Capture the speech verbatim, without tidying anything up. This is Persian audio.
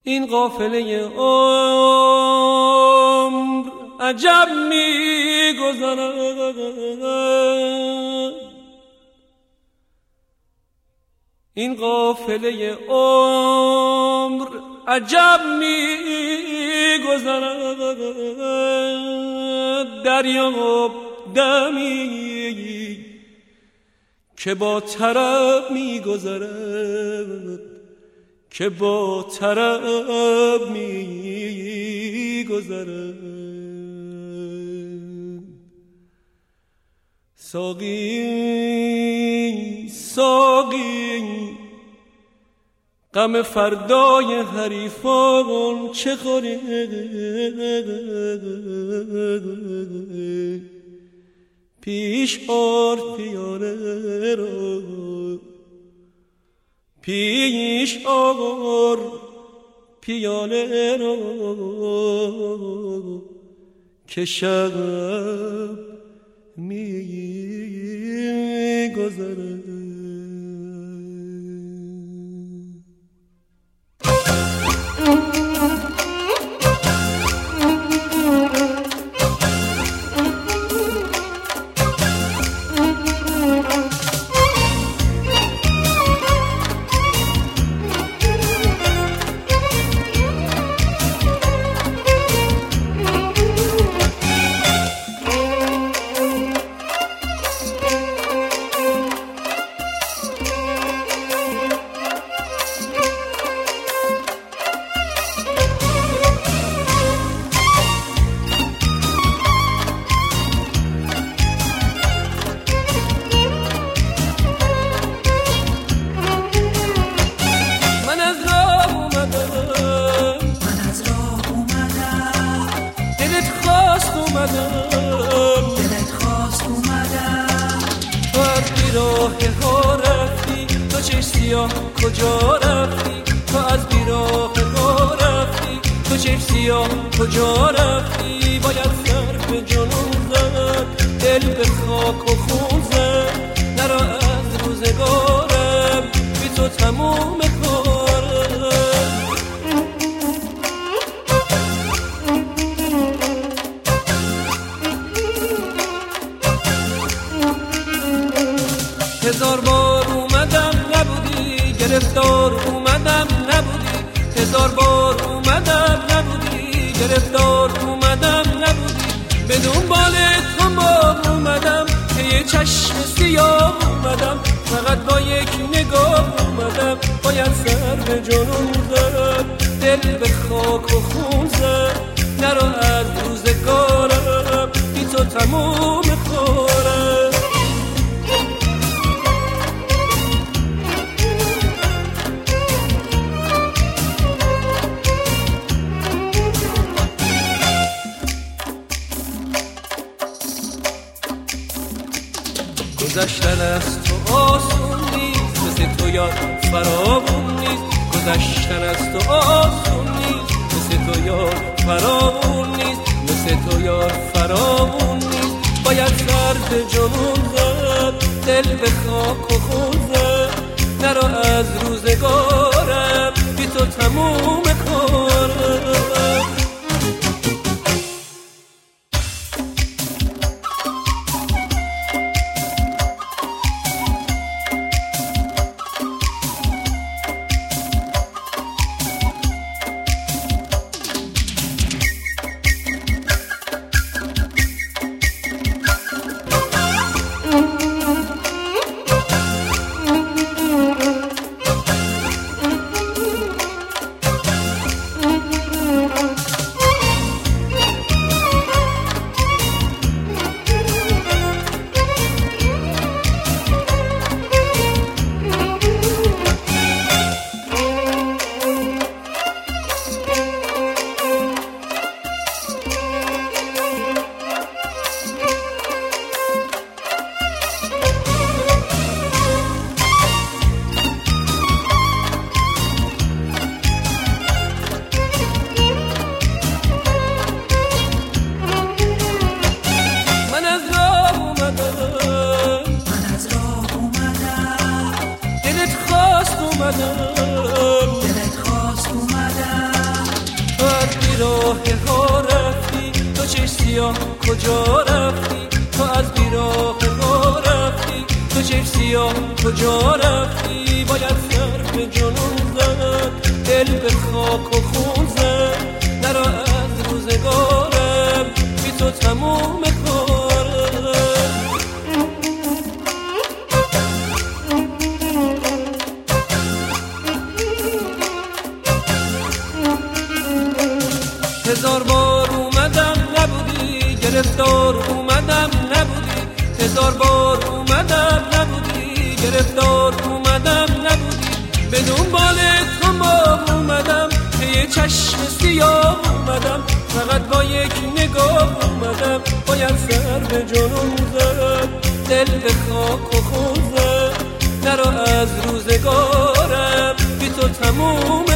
این قافله عمر عجب می‌گذرد، این قافله عمر عجب می‌گذرد، دریاب دمی که با طرب می‌گذرد، که با طرب می‌گذرد. ساقی ساقی غم فردای حریفان چه خوری، پیش آر پیاله را، پیش آر پیاله را که شب می گذره. دلت خواست اومدم، تو از بیراه ها رفتی، تو چشم سیاه کجا رفتی، تو از بیراه ها رفتی، تو چشم سیاه کجا رفتی. باید سر به جنون زد، دل به خاک و خون زد، نرا از روزگارم بی تو تموم کارم. هزار بار اومدم نبودی، گرفتار اومدم نبودی، هزار بار اومدم نبودی، گرفتار اومدم نبودی. به دنبال تو ما اومدم که یه چشم سیاه اومدم، فقط با یک نگاه اومدم. باید سر به جنون زد، دل به خاک و خون زد، نرو از روزگارم بی تو تموم کارم. گذشتن از تو آسون نیست، مثل تو یار فراوون نیست. گذشتن از تو آسون نیست، مثل تو یار فراوون نیست، مثل تو یار فراوون نیست. باید سر به جنون زد، دل به خاک و خون زد، نرو از روزگارم بی تو تموم کارم. بی راه ها رفتی، تو چشم سیاه کجا رفتی، تو از بی راه ها رفتی، تو چشم سیاه کجا رفتی. باید سر به جنون زد، دل به خاک و خون زد، نرا از روزگارم بی تو تموم کارم. هزار بار اومدم نبودی، گرفتار اومدم نبودی، هزار بار اومدم نبودی، گرفتار اومدم نبودی. به دنبال تو ما اومدم، پی چشم سیاه اومدم، فقط با یک نگاه اومدم. باید سر به جنون زد، دل به خاک و خون زد، نرا از روزگارم بی تو تموم